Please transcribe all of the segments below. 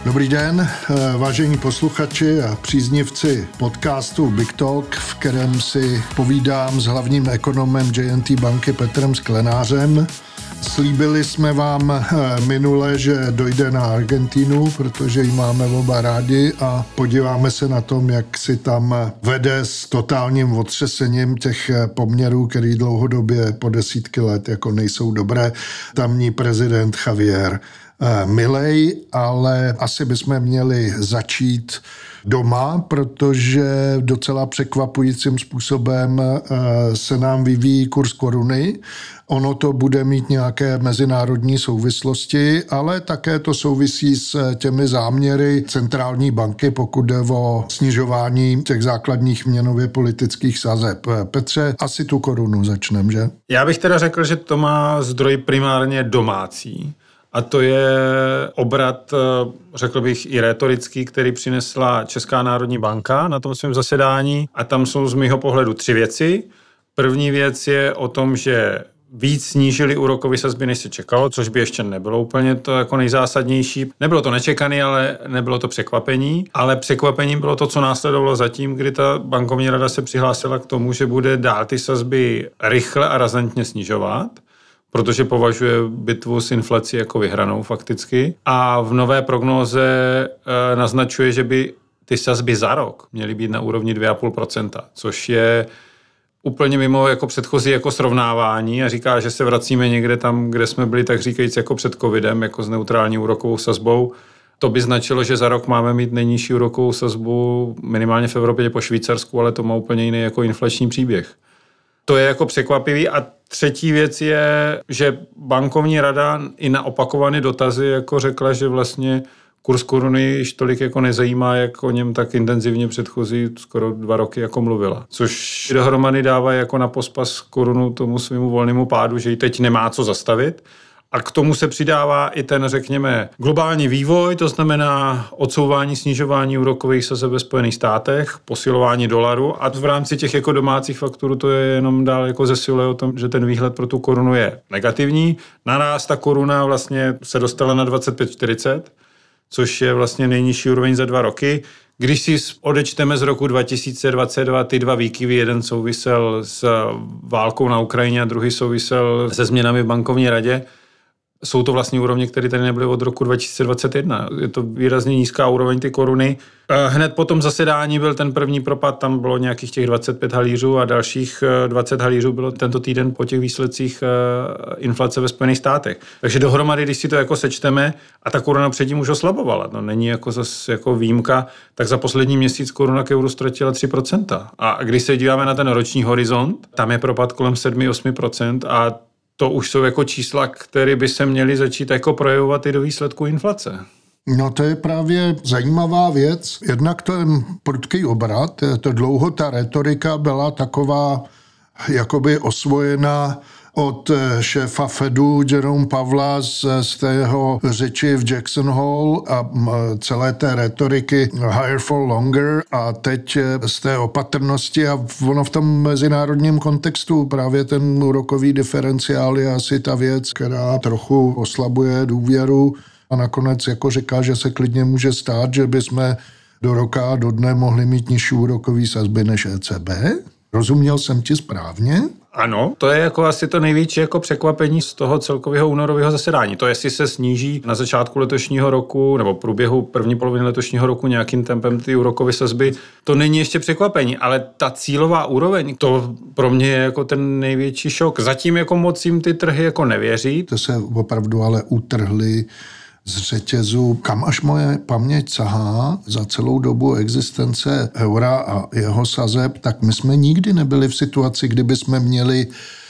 Dobrý den, vážení posluchači a příznivci podcastu Big Talk, v kterém si povídám s hlavním ekonomem J&T banky Petrem Sklenářem. Slíbili jsme vám minule, že dojde na Argentínu, protože ji máme oba rádi a podíváme se na tom, jak si tam vede s totálním otřesením těch poměrů, který dlouhodobě po desítky let jako nejsou dobré, tamní prezident Javier Milei, ale asi bychom měli začít doma, protože docela překvapujícím způsobem se nám vyvíjí kurz koruny. Ono to bude mít nějaké mezinárodní souvislosti, ale také to souvisí s těmi záměry centrální banky, pokud jde o snižování těch základních měnově politických sazeb. Petře, asi tu korunu začneme, že? Já bych teda řekl, že to má zdroj primárně domácí. A to je obrat, řekl bych, i rétorický, který přinesla Česká národní banka na tom svém zasedání. A tam jsou z mýho pohledu 3 věci. První věc je o tom, že víc snížili úrokové sazby, než se čekalo, což by ještě nebylo úplně to jako nejzásadnější. Nebylo to nečekané, ale nebylo to překvapení. Ale překvapením bylo to, co následovalo zatím, kdy ta bankovní rada se přihlásila k tomu, že bude dál ty sazby rychle a razantně snižovat, protože považuje bitvu s inflací jako vyhranou fakticky. A v nové prognóze naznačuje, že by ty sazby za rok měly být na úrovni 2,5%, což je úplně mimo jako předchozí jako srovnávání a říká, že se vracíme někde tam, kde jsme byli, tak říkajíc, jako před covidem, jako s neutrální úrokovou sazbou. To by značilo, že za rok máme mít nejnižší úrokovou sazbu minimálně v Evropě po Švýcarsku, ale to má úplně jiný jako inflační příběh. To je jako překvapivý. A třetí věc je, že bankovní rada i na opakované dotazy jako řekla, že vlastně kurz koruny již tolik jako nezajímá, jak o něm tak intenzivně předchozí skoro 2 roky jako mluvila. Což dohromady dává jako na pospas korunu tomu svému volnému pádu, že ji teď nemá co zastavit. A k tomu se přidává i ten, řekněme, globální vývoj, to znamená odsouvání, snižování úrokových sazeb ve Spojených státech, posilování dolaru a v rámci těch jako domácích faktorů to je jenom dál jako zesiluje o tom, že ten výhled pro tu korunu je negativní. Naraz ta koruna vlastně se dostala na 25,40, což je vlastně nejnižší úroveň za 2 roky. Když si odečteme z roku 2022 ty 2 výkyvy, jeden souvisel s válkou na Ukrajině a druhý souvisel se změnami v bankovní radě, jsou to vlastně úrovně, které tady nebyly od roku 2021. Je to výrazně nízká úroveň ty koruny. Hned po tom zasedání byl ten první propad, tam bylo nějakých těch 25 halířů a dalších 20 halířů bylo tento týden po těch výsledcích inflace ve Spojených státech. Takže dohromady, když si to jako sečteme a ta koruna předtím už oslabovala, to není jako zase jako výjimka, tak za poslední měsíc koruna k euru ztratila 3%. A když se díváme na ten roční horizont, tam je propad kolem 7-8% a to už jsou jako čísla, které by se měly začít jako projevovat i do výsledku inflace. No to je právě zajímavá věc. Jednak ten prudký obrat, to dlouho ta retorika byla taková jakoby osvojená od šéfa Fedu Jerome Powella z tého řeči v Jackson Hole a celé té retoriky higher for longer a teď z té opatrnosti a ono v tom mezinárodním kontextu právě ten úrokový diferenciál je asi ta věc, která trochu oslabuje důvěru a nakonec jako říká, že se klidně může stát, že bychom do roka a do dne mohli mít nižší úrokový sazby než ECB. Rozuměl jsem ti správně? Ano, to je jako asi to největší jako překvapení z toho celkového únorového zasedání. To, jestli se sníží na začátku letošního roku nebo průběhu první poloviny letošního roku nějakým tempem ty úrokové sazby, to není ještě překvapení, ale ta cílová úroveň, to pro mě je jako ten největší šok. Zatím jako moc jim ty trhy jako nevěří. To se opravdu ale utrhli z řetězu, kam až moje paměť sahá za celou dobu existence eura a jeho sazeb, tak my jsme nikdy nebyli v situaci, kdyby jsme měli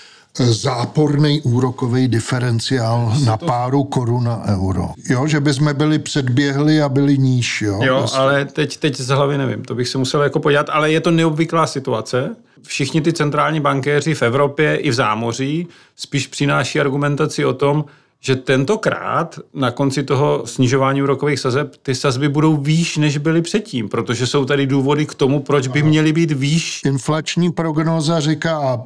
záporný úrokový diferenciál na páru koruna euro. Jo, že bychom byli předběhli a byli níž. Jo, vlastně. Ale teď z hlavy nevím, to bych se musel jako podívat, ale je to neobvyklá situace. Všichni ty centrální bankéři v Evropě i v zámoří spíš přináší argumentaci o tom, že tentokrát na konci toho snižování úrokových sazeb ty sazby budou výš, než byly předtím, protože jsou tady důvody k tomu, proč by měly být výš. Inflační prognóza říká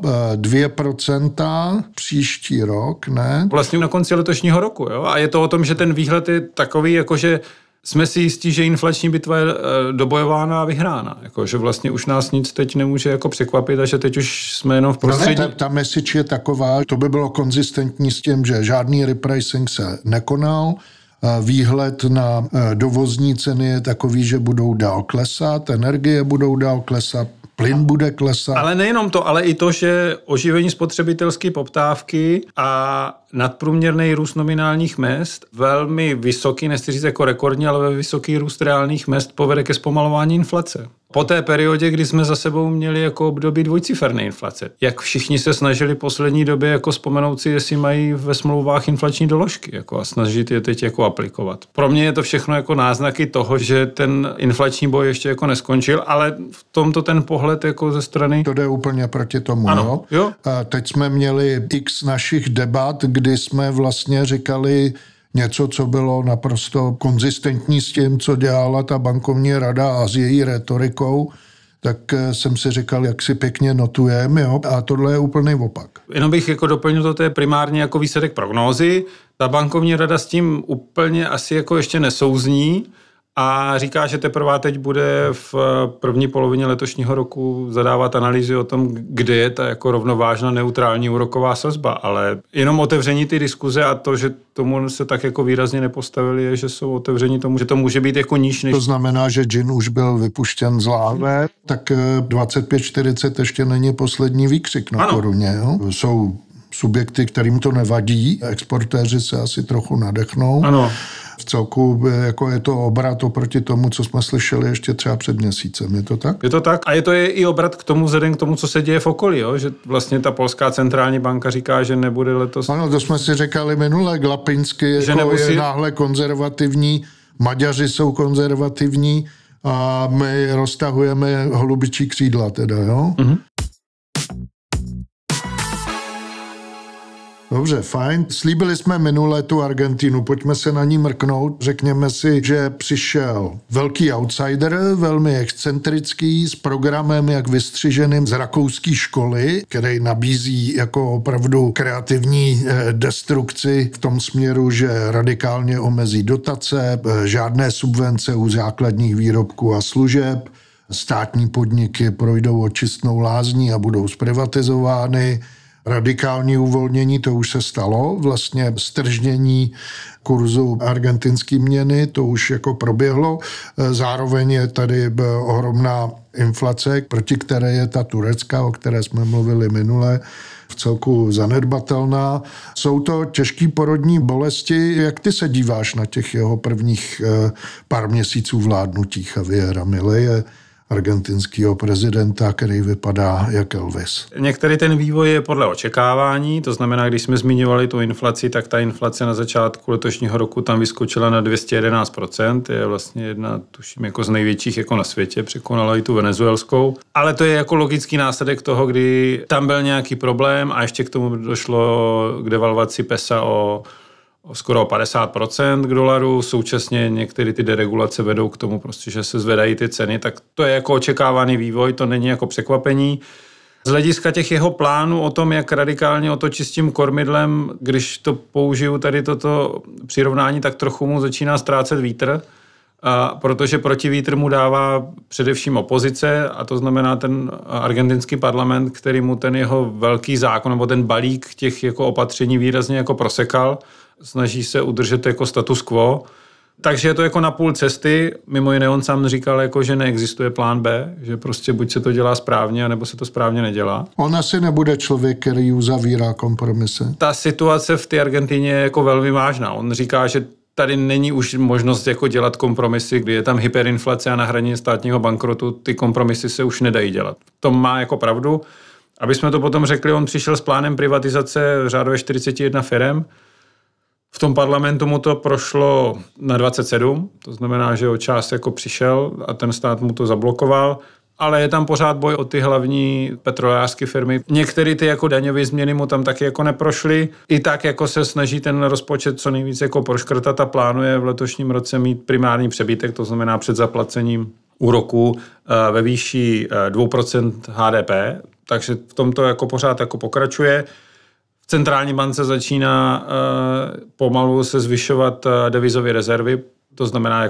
2% příští rok, ne? Vlastně na konci letošního roku, jo? A je to o tom, že ten výhled je takový, jakože jsme si jistí, že inflační bitva je dobojována a vyhrána. Jako, že vlastně už nás nic teď nemůže jako překvapit a že teď už jsme jenom v prostředí. Ta message je taková, to by bylo konzistentní s tím, že žádný repricing se nekonal, výhled na dovozní ceny je takový, že budou dál klesat, energie budou dál klesat, plyn bude klesat. Ale nejenom to, ale i to, že oživení spotřebitelské poptávky a nadprůměrný růst nominálních mezd, velmi vysoký, nechci říct jako rekordní, ale vysoký růst reálných mezd povede ke zpomalování inflace. Po té periodě, kdy jsme za sebou měli jako období dvojciferné inflace. Jak všichni se snažili poslední době jako vzpomenout si, jestli mají ve smlouvách inflační doložky jako a snažit je teď jako aplikovat. Pro mě je to všechno jako náznaky toho, že ten inflační boj ještě jako neskončil, ale v tomto ten pohled jako ze strany... To jde úplně proti tomu, ano, jo? A teď jsme měli x našich debat, kdy jsme vlastně říkali něco, co bylo naprosto konzistentní s tím, co dělala ta bankovní rada a s její retorikou, tak jsem si říkal, jak si pěkně notujeme, jo? A tohle je úplný opak. Jenom bych jako doplnil, to je primárně jako výsledek prognózy. Ta bankovní rada s tím úplně asi jako ještě nesouzní a říká, že teprve teď bude v první polovině letošního roku zadávat analýzy o tom, kde je ta jako rovnovážná neutrální úroková sazba, ale jenom otevření ty diskuze a to, že tomu se tak jako výrazně nepostavili, je, že jsou otevření tomu, že to může být jako níž než... To znamená, že džin už byl vypuštěn z láhve, tak 25-40 ještě není poslední výkřik na koruně. Jo? Jsou subjekty, kterým to nevadí, exportéři se asi trochu nadechnou. Ano. V celku jako je to obrat oproti tomu, co jsme slyšeli ještě třeba před měsícem. Je to tak? Je to tak. A je to i obrat k tomu, vzhledem k tomu, co se děje v okolí. Jo? Že vlastně ta polská centrální banka říká, že nebude letos... Ano, to jsme si říkali minule. Glapinsky jako je náhle konzervativní, Maďaři jsou konzervativní a my roztahujeme holubičí křídla teda, jo? Mm-hmm. Dobře, fajn. Slíbili jsme minule tu Argentinu, pojďme se na ní mrknout. Řekněme si, že přišel velký outsider, velmi excentrický, s programem jak vystřiženým z rakouské školy, který nabízí jako opravdu kreativní destrukci v tom směru, že radikálně omezí dotace, žádné subvence u základních výrobků a služeb, státní podniky projdou očistnou lázní a budou zprivatizovány. Radikální uvolnění, to už se stalo, vlastně stržnění kurzu argentinské měny, to už jako proběhlo. Zároveň je tady ohromná inflace, proti které je ta turecká, o které jsme mluvili minule, v celku zanedbatelná. Jsou to těžké porodní bolesti. Jak ty se díváš na těch jeho prvních pár měsíců vládnutí Javiera Mileje, argentinského prezidenta, který vypadá jak Elvis? Některý ten vývoj je podle očekávání, to znamená, když jsme zmiňovali tu inflaci, tak ta inflace na začátku letošního roku tam vyskočila na 211%, je vlastně jedna, tuším, jako z největších jako na světě, překonala i tu venezuelskou, ale to je jako logický následek toho, kdy tam byl nějaký problém a ještě k tomu došlo k devalvaci pesa o skoro 50% k dolaru, současně některé ty deregulace vedou k tomu, prostě, že se zvedají ty ceny, tak to je jako očekávaný vývoj, to není jako překvapení. Z hlediska těch jeho plánů o tom, jak radikálně otočit s tím kormidlem, když to použiju tady toto přirovnání, tak trochu mu začíná ztrácet vítr, protože protivítr mu dává především opozice, a to znamená ten argentinský parlament, který mu ten jeho velký zákon nebo ten balík těch jako opatření výrazně jako prosekal, snaží se udržet jako status quo. Takže je to jako na půl cesty. Mimo jiné on sám říkal, jako, že neexistuje plán B, že prostě buď se to dělá správně, anebo se to správně nedělá. On asi nebude člověk, který uzavírá kompromisy. Ta situace v té Argentině je jako velmi vážná. On říká, že tady není už možnost jako dělat kompromisy, kdy je tam hyperinflace a na hraně státního bankrotu, ty kompromisy se už nedají dělat. To má jako pravdu. Aby jsme to potom řekli, on přišel s plánem privatizace řádově 41 firem. V tom parlamentu mu to prošlo na 27, to znamená, že o část jako přišel a ten stát mu to zablokoval, ale je tam pořád boj o ty hlavní petrolejářské firmy. Některé ty jako daňové změny mu tam taky jako neprošly. I tak jako se snaží ten rozpočet co nejvíc jako proškrtat a plánuje v letošním roce mít primární přebytek, to znamená před zaplacením úroků ve výši 2% HDP, takže v tomto jako pořád jako pokračuje. V centrální bance začíná pomalu se zvyšovat devizové rezervy, to znamená jako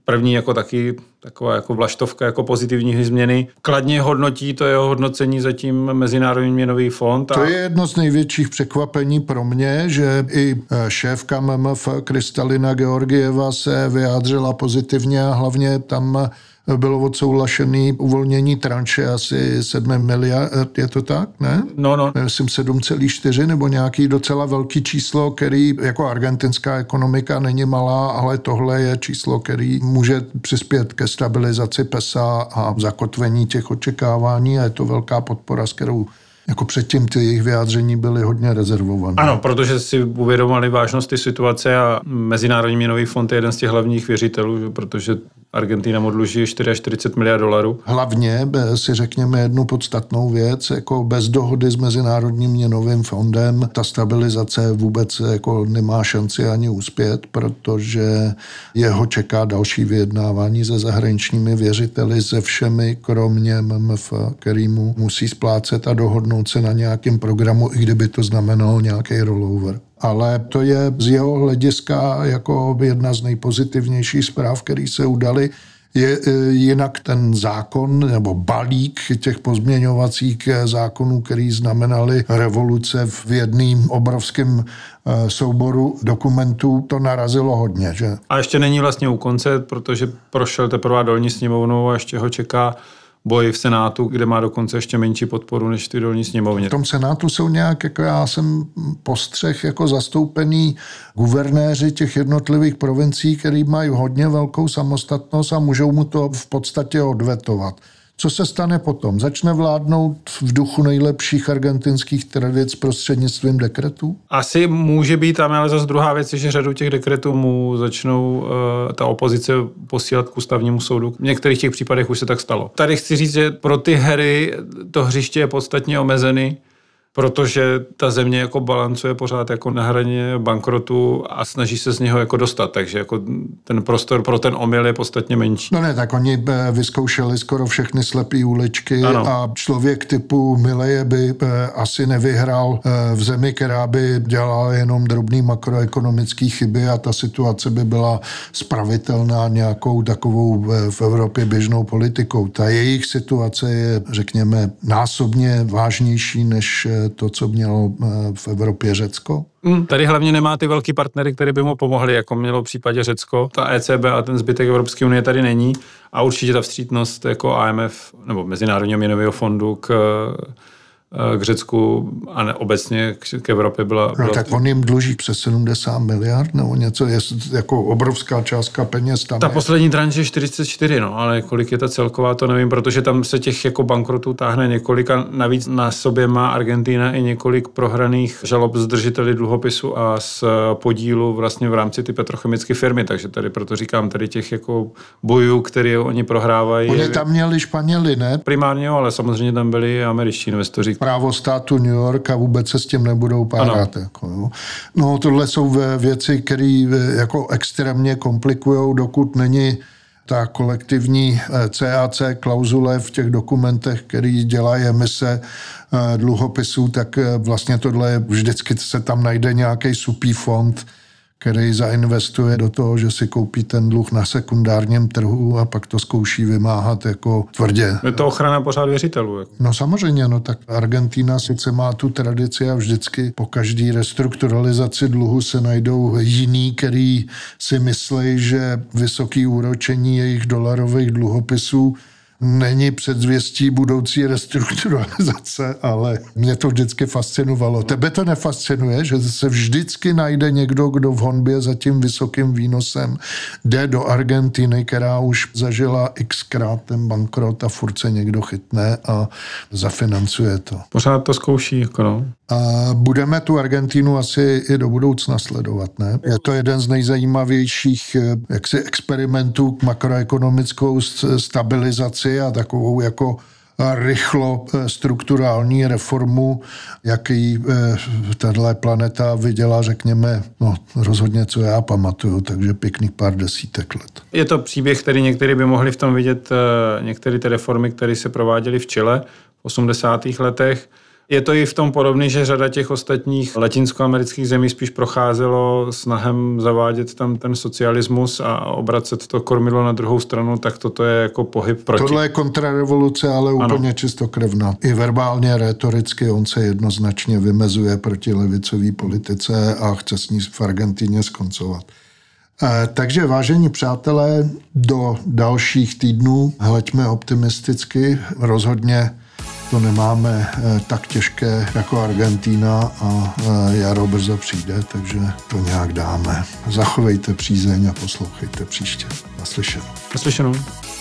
první jako taky taková jako vlaštovka jako pozitivní změny. Kladně hodnotí to jeho hodnocení zatím Mezinárodní měnový fond. To je jedno z největších překvapení pro mě, že i šéfka MMF Kristalina Georgieva se vyjádřila pozitivně a hlavně tam bylo odsouhlašený uvolnění tranše asi 7 miliard, je to tak, ne? No. Myslím 7,4 nebo nějaký docela velký číslo, který jako argentinská ekonomika není malá, ale tohle je číslo, který může přispět ke stabilizaci pesa a zakotvení těch očekávání a je to velká podpora, s kterou jako předtím ty jejich vyjádření byly hodně rezervované. Ano, protože si uvědomili vážnost ty situace a Mezinárodní měnový fond je jeden z těch hlavních věřitelů, protože Argentina mu dluží 44 miliard dolarů. Hlavně si řekněme jednu podstatnou věc, jako bez dohody s Mezinárodním měnovým fondem ta stabilizace vůbec jako nemá šanci ani uspět, protože jeho čeká další vyjednávání se zahraničními věřiteli, se všemi, kromě MMF, který mu musí splácet a dohodnout se na nějakém programu, i kdyby to znamenalo nějaký rollover. Ale to je z jeho hlediska jako jedna z nejpozitivnějších zpráv, které se udaly. Je jinak ten zákon nebo balík těch pozměňovacích zákonů, který znamenaly revoluce v jedným obrovském souboru dokumentů, to narazilo hodně. Že? A ještě není vlastně u konce, protože prošel teprve dolní sněmovnou a ještě ho čeká boj v Senátu, kde má dokonce ještě menší podporu než ty dolní sněmovně. V tom Senátu jsou nějak, jako já jsem postřeh, jako zastoupený guvernéři těch jednotlivých provincií, který mají hodně velkou samostatnost a můžou mu to v podstatě odvetovat. Co se stane potom? Začne vládnout v duchu nejlepších argentinských tradic prostřednictvím dekretů? Asi může být tam, ale zase druhá věc je, že řadu těch dekretů mu začnou ta opozice posílat k ústavnímu soudu. V některých těch případech už se tak stalo. Tady chci říct, že pro ty hry to hřiště je podstatně omezený, protože ta země jako balancuje pořád jako na hraně bankrotu a snaží se z něho jako dostat, takže jako ten prostor pro ten omyl je podstatně menší. No ne, tak oni vyzkoušeli skoro všechny slepý uličky a člověk typu Mileje by asi nevyhrál v zemi, která by dělala jenom drobný makroekonomický chyby a ta situace by byla spravitelná nějakou takovou v Evropě běžnou politikou. Ta jejich situace je, řekněme, násobně vážnější než to, co mělo v Evropě Řecko? Tady hlavně nemá ty velký partnery, které by mu pomohli, jako mělo v případě Řecko. Ta ECB a ten zbytek Evropské unie tady není a určitě ta vstřícnost jako AMF nebo Mezinárodního měnového fondu k Řecku a obecně k Evropě byla... No tak on jim dluží přes 70 miliard nebo něco, je jako obrovská částka peněz tam. Ta poslední tranche je 44, no, ale kolik je ta celková, to nevím, protože tam se těch jako bankrotů táhne několik a navíc na sobě má Argentina i několik prohraných žalob z držiteli dluhopisu a z podílu vlastně v rámci ty petrochemické firmy, takže tady proto říkám, tady těch jako bojů, které oni prohrávají. Oni tam měli Španěli, ne? Primárně, ale samozřejmě tam byli američtí investoři. Právo státu New York a vůbec se s tím nebudou párat. Jako, jo. No tohle jsou věci, které jako extrémně komplikují, dokud není ta kolektivní CAC klauzule v těch dokumentech, který dělají emise dluhopisů, tak vlastně tohle je, vždycky se tam najde nějaký supý fond, který zainvestuje do toho, že si koupí ten dluh na sekundárním trhu a pak to zkouší vymáhat jako tvrdě. Je to ochrana pořád věřitelů. Jako. No samozřejmě, no tak Argentina sice má tu tradici a vždycky po každý restrukturalizaci dluhu se najdou jiný, který si myslí, že vysoký úročení jejich dolarových dluhopisů není předzvěstí budoucí restrukturalizace, ale mě to vždycky fascinovalo. Tebe to nefascinuje, že se vždycky najde někdo, kdo v honbě za tím vysokým výnosem jde do Argentiny, která už zažila xkrát ten bankrot a furt se někdo chytne a zafinancuje to. Pořád to zkouší, jako no. A budeme tu Argentinu asi i do budoucna sledovat, ne? Je to jeden z nejzajímavějších jaksi experimentů k makroekonomickou stabilizaci a takovou jako rychlo strukturální reformu, jaký tato planeta viděla, řekněme, no rozhodně, co já pamatuju, takže pěkných pár desítek let. Je to příběh, který někteří by mohli v tom vidět některé ty reformy, které se prováděly v Chile v 80. letech. Je to i v tom podobný, že řada těch ostatních latinskoamerických zemí spíš procházelo snahem zavádět tam ten socialismus a obracet to kormidlo na druhou stranu, tak toto je jako pohyb proti. Tohle je kontrarevoluce, ale úplně čistokrevná. I verbálně, rétoricky on se jednoznačně vymezuje proti levicové politice a chce s ní v Argentině skoncovat. Takže, vážení přátelé, do dalších týdnů hleďme optimisticky. Rozhodně to nemáme tak těžké jako Argentína a jaro brzo přijde, takže to nějak dáme. Zachovejte přízeň a poslouchejte příště. Naslyšenou. Naslyšenou.